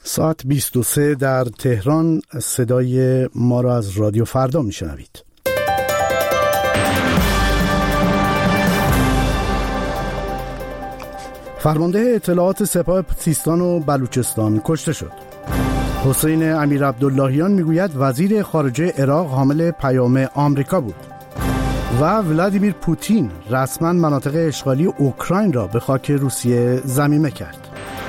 ساعت 23 در تهران. صدای ما را از رادیو فردا میشنوید. فرمانده اطلاعات سپاه سیستان و بلوچستان کشته شد. حسین امیرعبداللهیان میگوید وزیر خارجه عراق حامل پیام آمریکا بود و ولادیمیر پوتین رسما مناطق اشغالی اوکراین را به خاک روسیه ضمیمه کرد.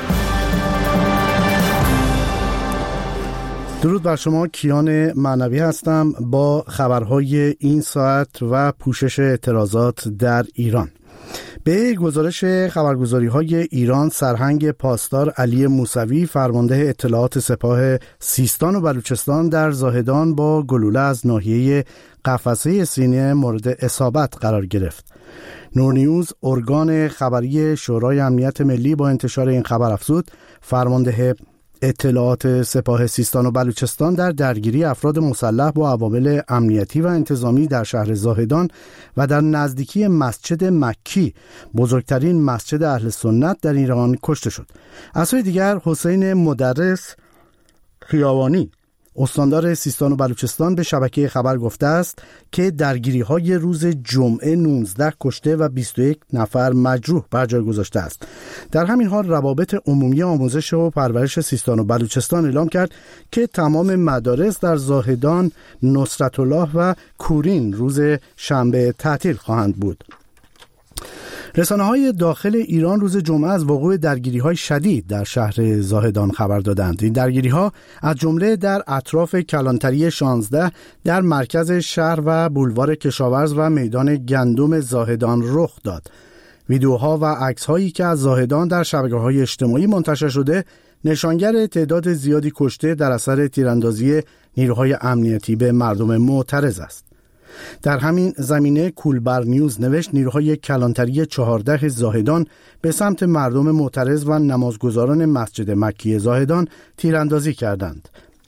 درود بر شما، کیان معنوی هستم با خبرهای این ساعت و پوشش اعتراضات در ایران. به گزارش خبرگزاری‌های ایران، سرهنگ پاسدار علی موسوی فرمانده اطلاعات سپاه سیستان و بلوچستان در زاهدان با گلوله از ناحیه قفسه سینه مورد اصابت قرار گرفت. نورنیوز، ارگان خبری شورای امنیت ملی، با انتشار این خبر افزود فرمانده اطلاعات سپاه سیستان و بلوچستان در درگیری افراد مسلح با عوامل امنیتی و انتظامی در شهر زاهدان و در نزدیکی مسجد مکی، بزرگترین مسجد اهل سنت در ایران، کشته شد. از سوی دیگر حسین مدرس خیابانی، استاندار سیستان و بلوچستان، به شبکه خبر گفته است که درگیری‌های روز جمعه 19 کشته و 21 نفر مجروح بر جای گذاشته است. در همین حال روابط عمومی آموزش و پرورش سیستان و بلوچستان اعلام کرد که تمام مدارس در زاهدان، نصرت الله و کورین روز شنبه تعطیل خواهند بود. رسانه‌های داخل ایران روز جمعه از وقوع درگیری‌های شدید در شهر زاهدان خبر دادند. این درگیری‌ها از جمله در اطراف کلانتری 16 در مرکز شهر و بولوار کشاورز و میدان گندم زاهدان رخ داد. ویدیوها و عکس‌هایی که از زاهدان در شبکه‌های اجتماعی منتشر شده نشانگر تعداد زیادی کشته در اثر تیراندازی نیروهای امنیتی به مردم معترض است. در همین زمینه کولبر نیوز نوشت نیروهای کلانتری 14 زاهدان به سمت مردم معترض و نمازگزاران مسجد مکی زاهدان تیراندازی کردند.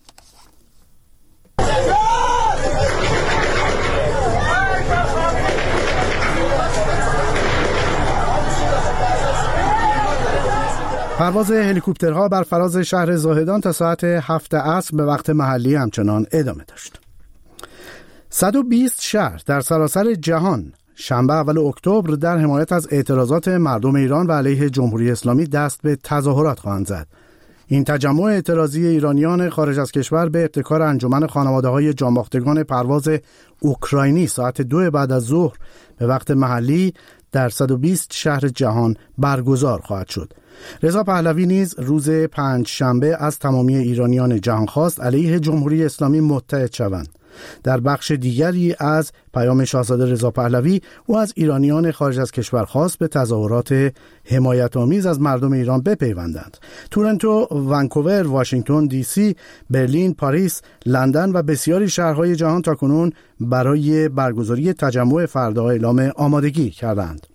پرواز هلیکوپترها بر فراز شهر زاهدان تا ساعت 7 عصر به وقت محلی همچنان ادامه داشت. 120 شهر در سراسر جهان شنبه اول اکتبر در حمایت از اعتراضات مردم ایران و علیه جمهوری اسلامی دست به تظاهرات خواهند زد. این تجمع اعتراضی ایرانیان خارج از کشور به ابتکار انجمن خانواده‌های جانباختگان پرواز اوکراینی ساعت 2 بعد از ظهر به وقت محلی در 120 شهر جهان برگزار خواهد شد. رضا پهلوی نیز روز پنجشنبه از تمامی ایرانیان جهان خواست علیه جمهوری اسلامی متحد شوند. در بخش دیگری از پیام شاهزاده رضا پهلوی او از ایرانیان خارج از کشور خواست به تظاهرات حمایت‌آمیز از مردم ایران بپیوندند. تورنتو، ونکوور، واشنگتن دی سی، برلین، پاریس، لندن و بسیاری شهرهای جهان تاکنون برای برگزاری تجمع فردا اعلام آمادگی کردند.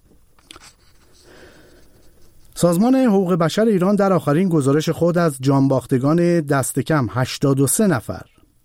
سازمان حقوق بشر ایران در آخرین گزارش خود از جانباختگان دست کم 83 نفر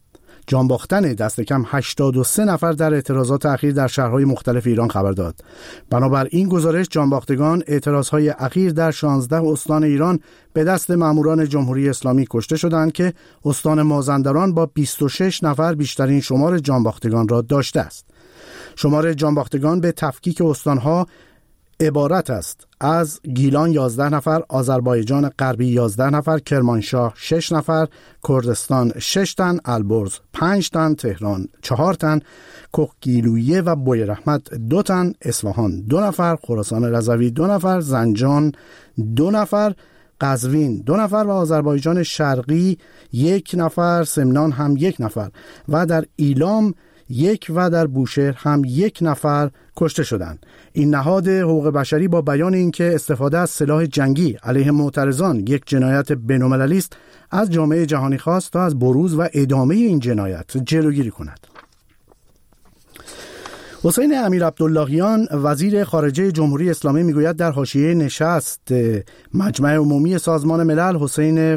در اعتراضات اخیر در شهرهای مختلف ایران خبر داد. بنابر این گزارش جانباختگان اعتراضهای اخیر در 16 استان ایران به دست ماموران جمهوری اسلامی کشته شدند که استان مازندران با 26 نفر بیشترین شمار جانباختگان را داشته است. شمار جانباختگان به تفکیک استانها عبارت است از گیلان 11 نفر، آذربایجان غربی 11 نفر، کرمانشاه 6 نفر، کردستان 6 تن، البرز 5 تن، تهران 4 تن، کوهگیلویه و بویرحمت 2 تن، اصفهان 2 نفر، خراسان رضوی 2 نفر، زنجان 2 نفر، قزوین 2 نفر و آذربایجان شرقی 1 نفر، سمنان هم 1 نفر و در ایلام 1 و در بوشهر هم 1 نفر کشته شدند. این نهاد حقوق بشری با بیان اینکه استفاده از سلاح جنگی علیه معترضان یک جنایت بین‌المللی است، از جامعه جهانی خواست تا از بروز و ادامه این جنایت جلوگیری کند. حسین امیرعبداللهیان وزیر خارجه جمهوری اسلامی میگوید در حاشیه نشست مجمع عمومی سازمان ملل حسین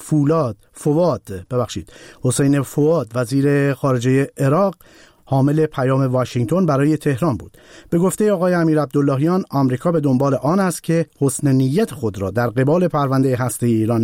فواد وزیر خارجه عراق حامل پیام واشنگتن برای تهران بود. به گفته آقای امیرعبداللهیان آمریکا به دنبال آن است که حسن نیت خود را در قبال پرونده هسته‌ای ایران